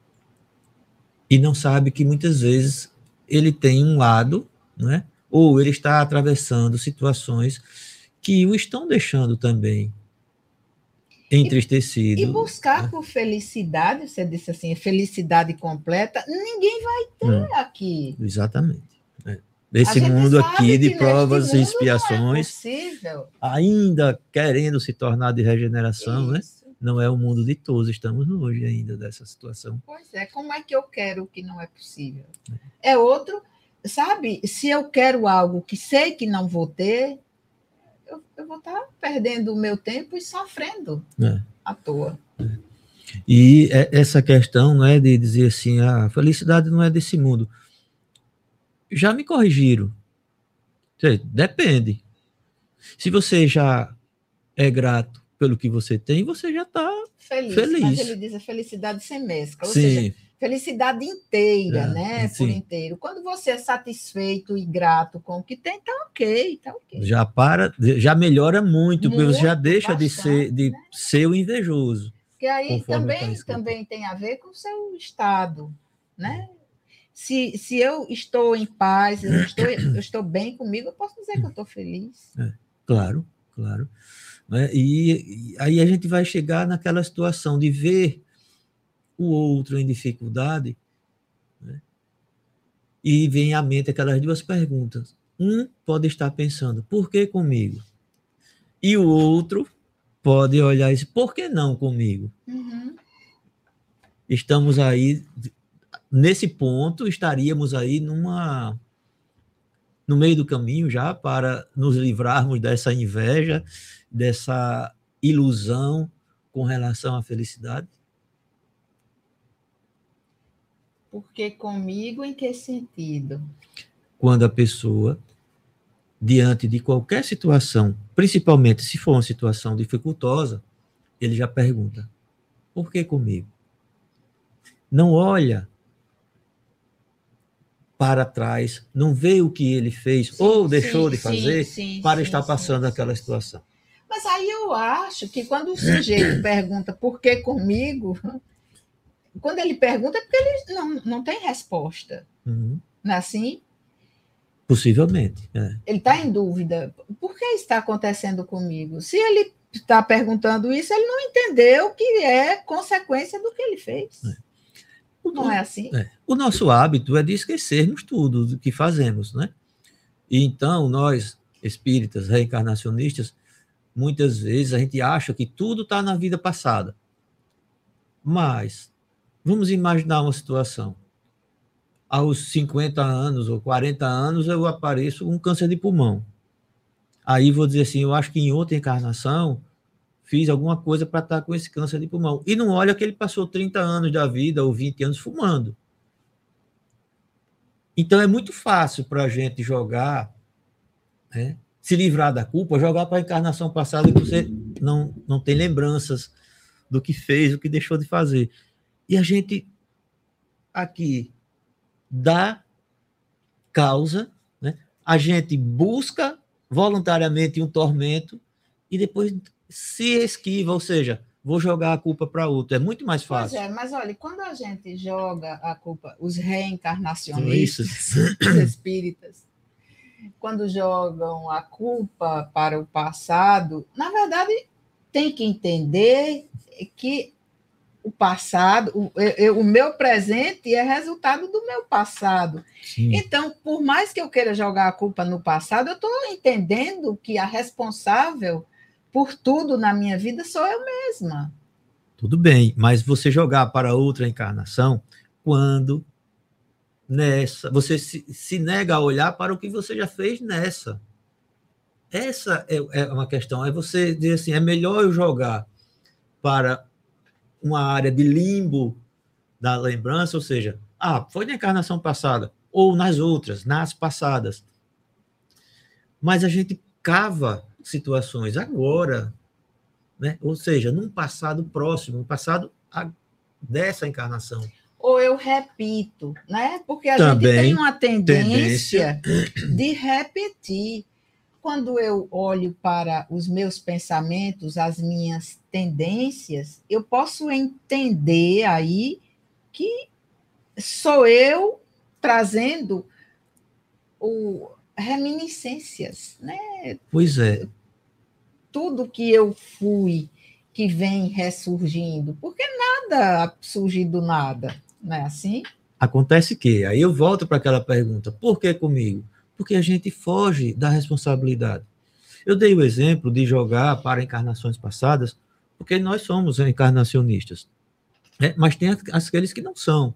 E não sabe que muitas vezes ele tem um lado, né? Ou ele está atravessando situações que o estão deixando também entristecido. E buscar por felicidade, você disse assim, felicidade completa, ninguém vai ter aqui. Exatamente. Desse mundo aqui de provas e expiações, ainda querendo se tornar de regeneração, né? Não é o mundo de todos, estamos longe ainda dessa situação. Pois é, como é que eu quero o que não é possível? É outro, sabe, se eu quero algo que sei que não vou ter, eu vou estar perdendo o meu tempo e sofrendo à toa. E essa questão, não é de dizer assim, a felicidade não é desse mundo. Já me corrigiram. Depende. Se você já é grato pelo que você tem, você já está feliz. Mas ele diz a felicidade sem mescla. Ou seja, felicidade inteira, né? Por inteiro. Quando você é satisfeito e grato com o que tem, tá ok. Já melhora muito, porque você já deixa bastante, de ser o invejoso. Que aí também tem a ver com o seu estado, né? Se eu estou em paz, eu estou bem comigo, eu posso dizer que eu estou feliz. Claro. E aí a gente vai chegar naquela situação de ver o outro em dificuldade e vem à mente aquelas duas perguntas. Um pode estar pensando, por que comigo? E o outro pode olhar e dizer, por que não comigo? Uhum. Estamos aí, nesse ponto, estaríamos aí no meio do caminho já para nos livrarmos dessa inveja, dessa ilusão com relação à felicidade. Porque comigo, em que sentido? Quando a pessoa, diante de qualquer situação, principalmente se for uma situação dificultosa, ele já pergunta, por que comigo? Não olha para trás, não vê o que ele fez ou deixou de fazer para estar passando aquela situação. Mas aí eu acho que quando o sujeito pergunta por que comigo, quando ele pergunta é porque ele não tem resposta. Uhum. Não é assim? Possivelmente. Ele está em dúvida. Por que está acontecendo comigo? Se ele está perguntando isso, ele não entendeu que é consequência do que ele fez. Não é assim? O nosso hábito é de esquecermos tudo do que fazemos, né? E então, nós, espíritas, reencarnacionistas, muitas vezes a gente acha que tudo está na vida passada. Mas, vamos imaginar uma situação. Aos 50 anos ou 40 anos, eu apareço com um câncer de pulmão. Aí vou dizer assim, eu acho que em outra encarnação fiz alguma coisa para estar com esse câncer de pulmão. E não olha que ele passou 30 anos da vida ou 20 anos fumando. Então é muito fácil para a gente jogar, né, se livrar da culpa, jogar para a encarnação passada que você não tem lembranças do que fez, do que deixou de fazer. E a gente aqui dá causa, né? A gente busca voluntariamente um tormento e depois se esquiva, ou seja, vou jogar a culpa para outro. É muito mais fácil. Pois é, mas olha, quando a gente joga a culpa, os reencarnacionistas, os espíritas, quando jogam a culpa para o passado, na verdade, tem que entender que o passado, o meu presente é resultado do meu passado. Sim. Então, por mais que eu queira jogar a culpa no passado, eu estou entendendo que a responsável por tudo na minha vida sou eu mesma. Tudo bem, mas você jogar para outra encarnação quando nessa você se nega a olhar para o que você já fez nessa. Essa é uma questão. É você dizer assim, é melhor eu jogar para uma área de limbo da lembrança, ou seja, foi na encarnação passada, ou nas outras, nas passadas. Mas a gente cava situações agora, né? Ou seja, num passado próximo, um passado dessa encarnação. Ou eu repito, né? Porque a Também gente tem uma tendência de repetir. Quando eu olho para os meus pensamentos, as minhas tendências, eu posso entender aí que sou eu trazendo reminiscências, né? Pois é. Tudo que eu fui, que vem ressurgindo, porque nada surge do nada, não é assim? Acontece que, aí eu volto para aquela pergunta, por que comigo? Porque a gente foge da responsabilidade. Eu dei o exemplo de jogar para encarnações passadas, porque nós somos encarnacionistas, né? Mas tem aqueles que não são.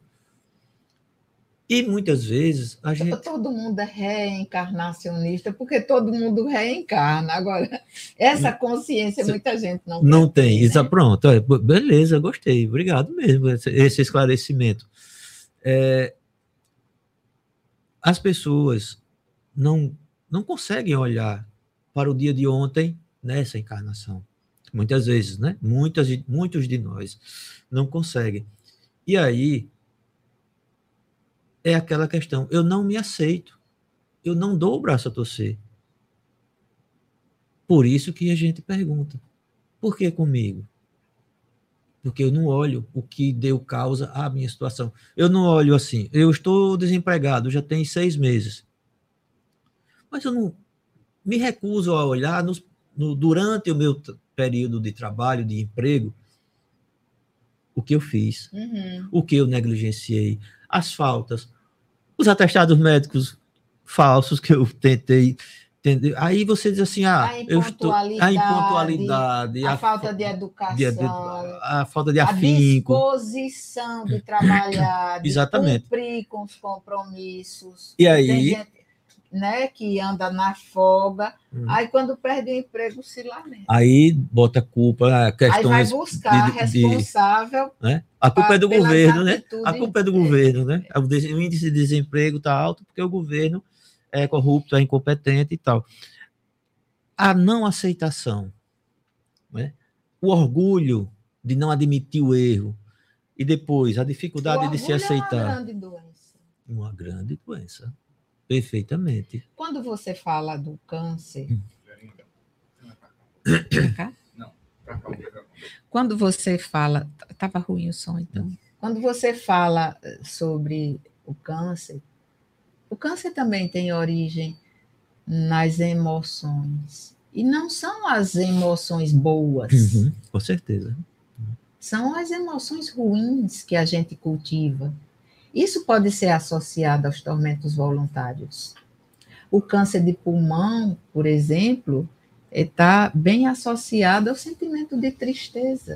E muitas vezes a gente... Todo mundo é reencarnacionista, porque todo mundo reencarna. Agora, essa consciência muita gente não tem. Né? Isso, pronto, beleza, gostei. Obrigado mesmo, esse esclarecimento. As pessoas não conseguem olhar para o dia de ontem nessa encarnação. Muitas vezes, né? Muitos de nós não conseguem. E aí é aquela questão, eu não me aceito, eu não dou o braço a torcer. Por isso que a gente pergunta, por que comigo? Porque eu não olho o que deu causa à minha situação. Eu não olho assim, eu estou desempregado, já tem 6 meses. Mas eu não me recuso a olhar durante o meu período de trabalho, de emprego, o que eu fiz, o que eu negligenciei, as faltas, Os atestados médicos falsos que eu tentei entender. Aí você diz assim, A impontualidade, a falta de educação, a falta de a afinco. disposição de trabalhar, de Exatamente. cumprir com os compromissos. E aí... Tem gente, né, que anda na folga, aí quando perde o emprego se lamenta. Aí bota a culpa, questões... Aí vai buscar responsável... né? A culpa é do governo, né? atitudes, A culpa é do governo, né? O índice de desemprego está alto porque o governo é corrupto, é incompetente e tal. A não aceitação, né? O orgulho de não admitir o erro e depois a dificuldade de se aceitar. É uma grande doença. Uma grande doença. Perfeitamente. Quando você fala do câncer... Quando você fala... Estava ruim o som, então. Quando você fala sobre o câncer também tem origem nas emoções. E não são as emoções boas. Com certeza. São as emoções ruins que a gente cultiva. Isso pode ser associado aos tormentos voluntários. O câncer de pulmão, por exemplo, está bem associado ao sentimento de tristeza.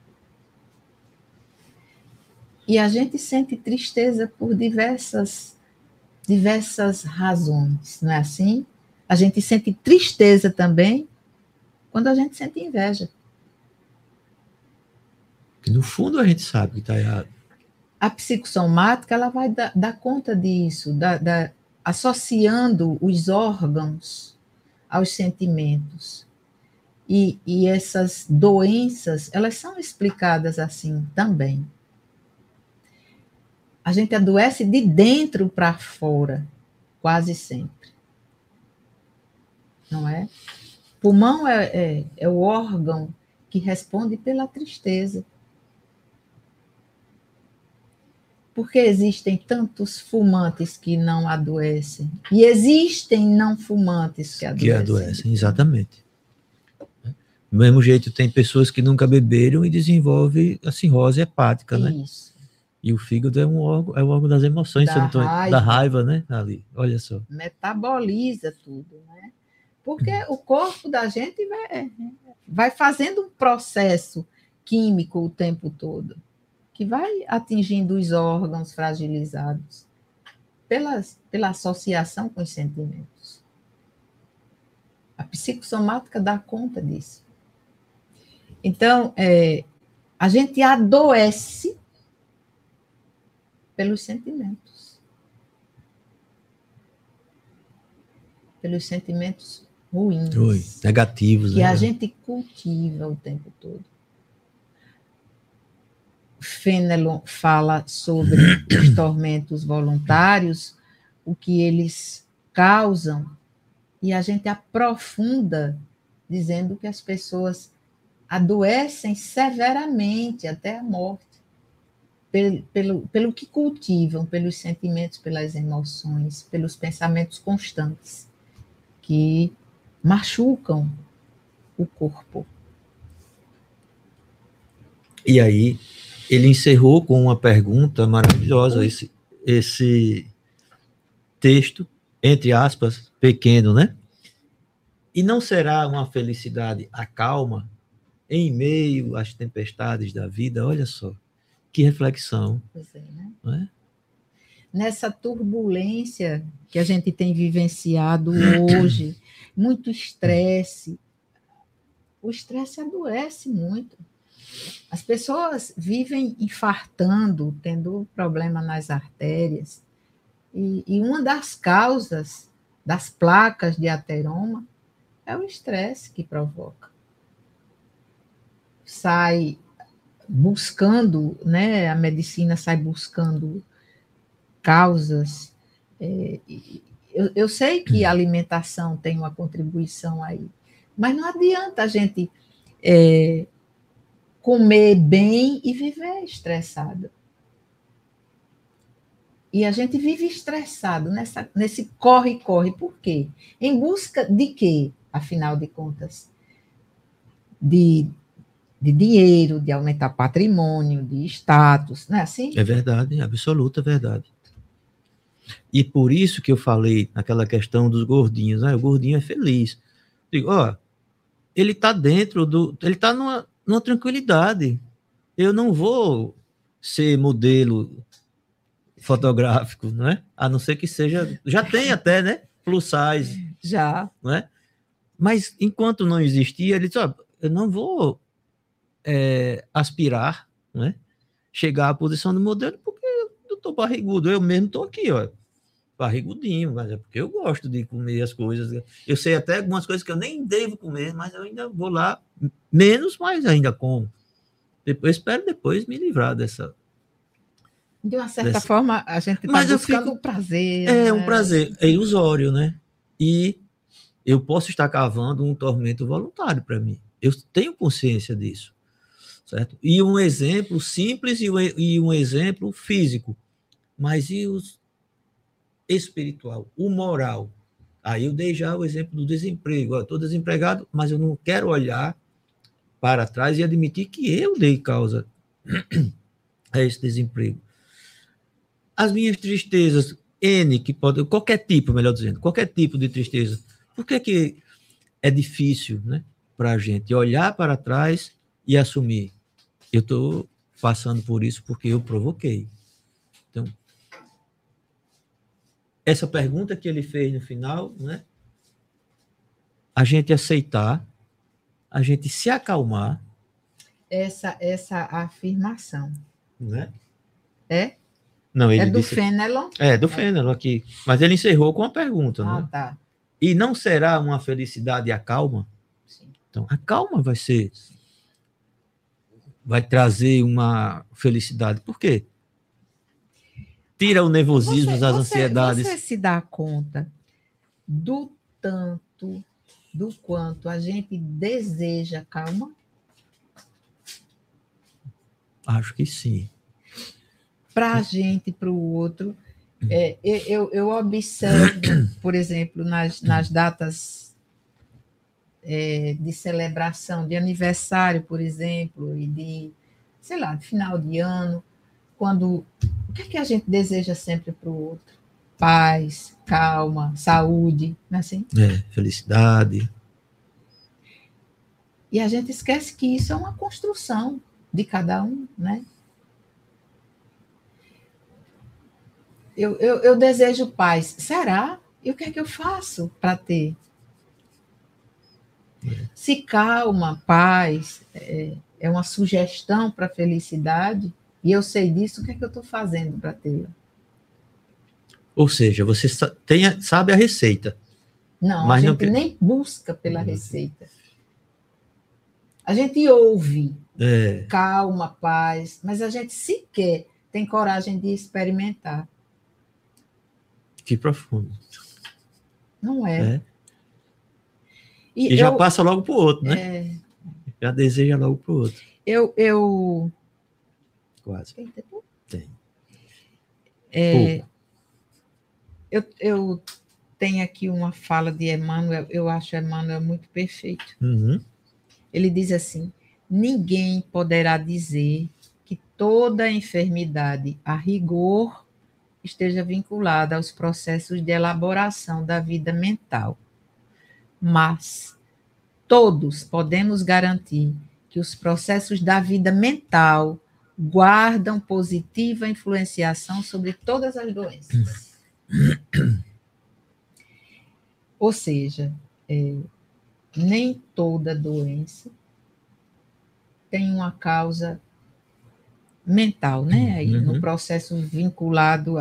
E a gente sente tristeza por diversas razões, não é assim? A gente sente tristeza também quando a gente sente inveja. Que no fundo a gente sabe que está errado. A psicossomática ela vai dar conta disso, associando os órgãos aos sentimentos. E essas doenças, elas são explicadas assim também. A gente adoece de dentro para fora, quase sempre. Não é? Pulmão é o órgão que responde pela tristeza. Porque existem tantos fumantes que não adoecem. E existem não fumantes que adoecem. Que adoecem, exatamente. Do mesmo jeito, tem pessoas que nunca beberam e desenvolvem a cirrose hepática, né? Isso. E o fígado é o órgão das emoções, da raiva, né? Ali, olha só. Metaboliza tudo, né? Porque o corpo da gente vai fazendo um processo químico o tempo todo, que vai atingindo os órgãos fragilizados pela associação com os sentimentos. A psicossomática dá conta disso. Então, a gente adoece pelos sentimentos. Pelos sentimentos ruins. Negativos. Que a gente cultiva o tempo todo. Fenelon fala sobre os tormentos voluntários, o que eles causam, e a gente aprofunda dizendo que as pessoas adoecem severamente até a morte, pelo que cultivam, pelos sentimentos, pelas emoções, pelos pensamentos constantes, que machucam o corpo. E aí, ele encerrou com uma pergunta maravilhosa, esse texto, entre aspas, pequeno, né? E não será uma felicidade a calma em meio às tempestades da vida? Olha só, que reflexão. Pois é, né? Não é? Nessa turbulência que a gente tem vivenciado hoje, muito estresse, o estresse adoece muito. As pessoas vivem infartando, tendo problema nas artérias, e uma das causas das placas de ateroma é o estresse que provoca. Sai buscando, né, a medicina sai buscando causas. Eu sei que a alimentação tem uma contribuição aí, mas não adianta a gente comer bem e viver estressado. E a gente vive estressado nesse corre-corre. Por quê? Em busca de quê, afinal de contas? De dinheiro, de aumentar patrimônio, de status, não é assim? É verdade, absoluta verdade. E por isso que eu falei naquela questão dos gordinhos, né? O gordinho é feliz. Digo, ó, ele está dentro do... Ele está numa tranquilidade. Eu não vou ser modelo fotográfico, né? A não ser que seja... Já tem até, né? Plus size. Já. Né? Mas enquanto não existia, ele disse, ó, eu não vou aspirar, né? Chegar à posição do modelo porque eu tô barrigudo. Eu mesmo tô aqui, ó, barrigudinho, mas é porque eu gosto de comer as coisas. Eu sei até algumas coisas que eu nem devo comer, mas eu ainda vou lá, menos, mas ainda como. Depois, espero depois me livrar dessa... De uma certa forma, a gente está buscando um prazer. É um prazer, é ilusório, né? E eu posso estar cavando um tormento voluntário para mim. Eu tenho consciência disso, certo? E um exemplo simples e um exemplo físico. Mas e o espiritual, o moral? Aí eu dei já o exemplo do desemprego. Estou desempregado, mas eu não quero olhar para trás e admitir que eu dei causa a esse desemprego. As minhas tristezas, que pode, qualquer tipo, melhor dizendo, qualquer tipo de tristeza, por que é difícil, né, para a gente olhar para trás e assumir? Eu estou passando por isso porque eu provoquei. Então, essa pergunta que ele fez no final, né, a gente aceitar, a gente se acalmar. Essa afirmação. Né? É? Não, ele é do disse... Fenelon? É, do Fenelon aqui. Mas ele encerrou com uma pergunta. Ah, né? tá. E não será uma felicidade a calma? Sim. Então, a calma vai trazer uma felicidade. Por quê? Tira o nervosismo, as ansiedades. Você se dá conta do quanto a gente deseja calma? Acho que sim. Para a gente e para o outro. Eu observo, por exemplo, nas datas de celebração, de aniversário, por exemplo, e de, sei lá, de final de ano, o que é que a gente deseja sempre para o outro? Paz, calma, saúde, não é assim? Felicidade. E a gente esquece que isso é uma construção de cada um, né? Eu desejo paz. Será? E o que é que eu faço para ter? Se calma, paz, é uma sugestão para a felicidade, e eu sei disso, o que é que eu estou fazendo para tê-la? Ou seja, você sabe a receita. Não, mas a gente nem busca pela receita. A gente ouve calma, paz, mas a gente sequer tem coragem de experimentar. Que profundo. Não é? E já passa logo para o outro, né? Já deseja logo para o outro. Quase. Tem. Eu tenho aqui uma fala de Emmanuel, eu acho Emmanuel muito perfeito. Uhum. Ele diz assim: ninguém poderá dizer que toda enfermidade, a rigor, esteja vinculada aos processos de elaboração da vida mental. Mas todos podemos garantir que os processos da vida mental guardam positiva influenciação sobre todas as doenças. Ou seja, nem toda doença tem uma causa mental, né? Aí, no processo vinculado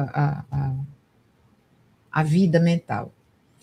à vida mental.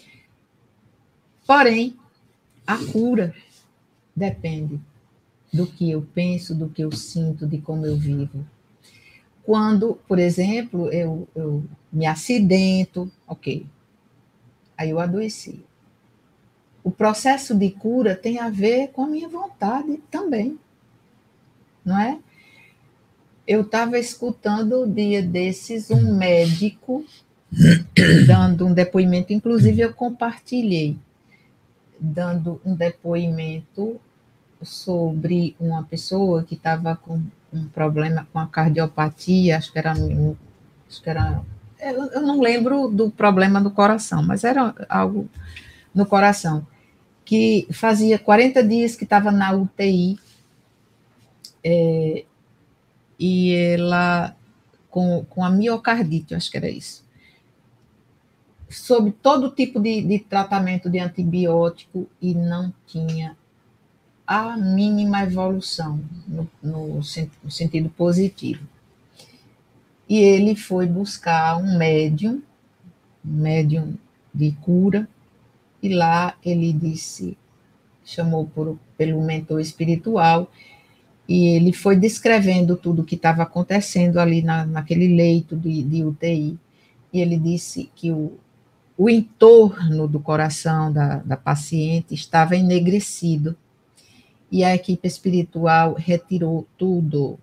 Porém, a cura depende do que eu penso, do que eu sinto, de como eu vivo. Quando, por exemplo, eu me acidento, ok, aí eu adoeci. O processo de cura tem a ver com a minha vontade também, não é? Eu estava escutando um dia desses um médico dando um depoimento, inclusive eu compartilhei, dando um depoimento sobre uma pessoa que estava com um problema com a cardiopatia, acho que era Eu não lembro do problema do coração, mas era algo no coração, que fazia 40 dias que estava na UTI, e ela, com a miocardite, acho que era isso, sob todo tipo de tratamento de antibiótico, e não tinha a mínima evolução no sentido positivo. E ele foi buscar um médium de cura, e lá ele disse, chamou pelo mentor espiritual, e ele foi descrevendo tudo o que estava acontecendo ali naquele leito de UTI, e ele disse que o entorno do coração da paciente estava enegrecido, e a equipe espiritual retirou tudo.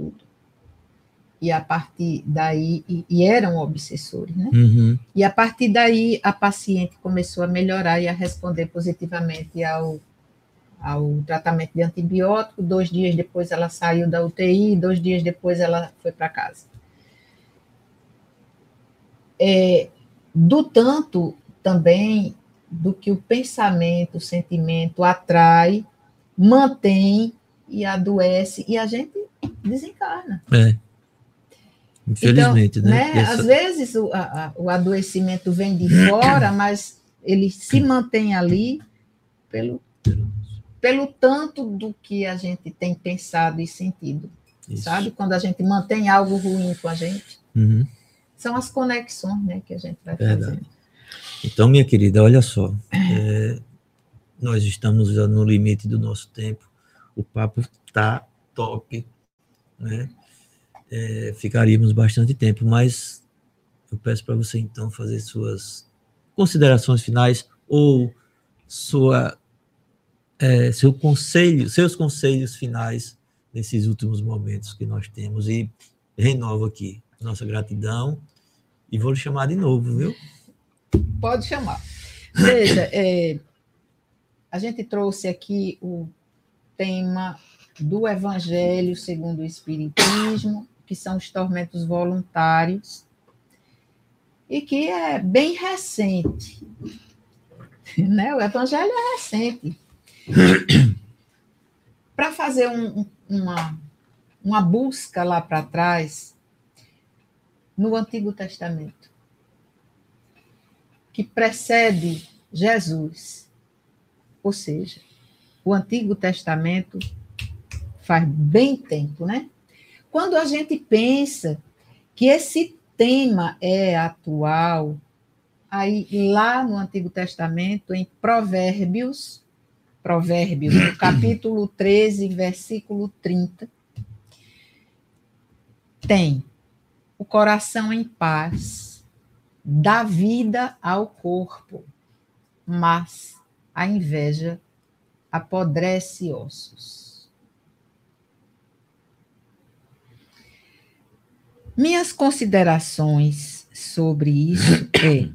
E a partir daí, e eram obsessores, né? Uhum. E a partir daí, a paciente começou a melhorar e a responder positivamente ao tratamento de antibiótico. 2 dias depois ela saiu da UTI, 2 dias depois ela foi para casa. Do tanto também do que o pensamento, o sentimento atrai, mantém e adoece, e a gente desencarna. Infelizmente, então, né? Às vezes o adoecimento vem de fora, mas ele se mantém ali pelo tanto do que a gente tem pensado e sentido. Isso. Sabe? Quando a gente mantém algo ruim com a gente, são as conexões, né, que a gente vai fazendo. Então, minha querida, olha só, nós estamos no limite do nosso tempo, o papo está top, né? Ficaríamos bastante tempo, mas eu peço para você, então, fazer suas considerações finais ou seus conselhos finais nesses últimos momentos que nós temos, e renovo aqui nossa gratidão e vou lhe chamar de novo, viu? Pode chamar. Veja, a gente trouxe aqui o tema do Evangelho segundo o Espiritismo, que são os tormentos voluntários, e que é bem recente, né? O Evangelho é recente. Para fazer uma busca lá para trás, no Antigo Testamento, que precede Jesus, ou seja, o Antigo Testamento faz bem tempo, né? Quando a gente pensa que esse tema é atual, aí lá no Antigo Testamento, em Provérbios, no capítulo 13, versículo 30, tem: o coração em paz dá vida ao corpo, mas a inveja apodrece ossos. Minhas considerações sobre isso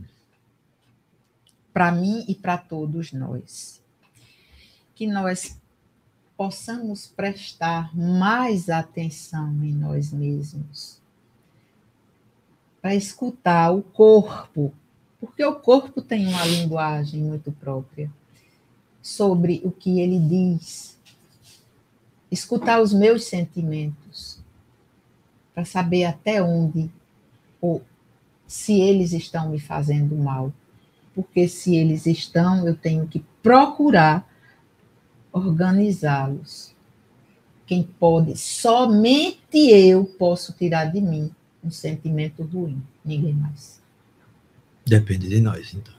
para mim e para todos nós, que nós possamos prestar mais atenção em nós mesmos, para escutar o corpo, porque o corpo tem uma linguagem muito própria sobre o que ele diz, escutar os meus sentimentos, para saber até onde, ou se eles estão me fazendo mal, porque se eles estão, eu tenho que procurar organizá-los. Quem pode, somente eu posso tirar de mim um sentimento ruim, ninguém mais. Depende de nós, então.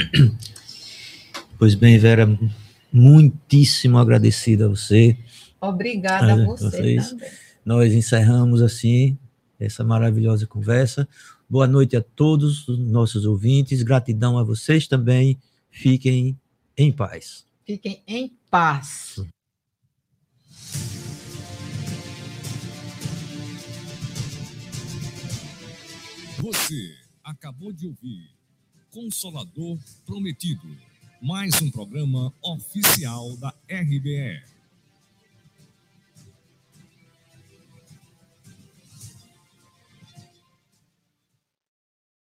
Pois bem, Vera, muitíssimo agradecido a você. Obrigada a você também. Nós encerramos assim essa maravilhosa conversa. Boa noite a todos os nossos ouvintes. Gratidão a vocês também. Fiquem em paz. Fiquem em paz. Você acabou de ouvir Consolador Prometido, mais um programa oficial da RBE.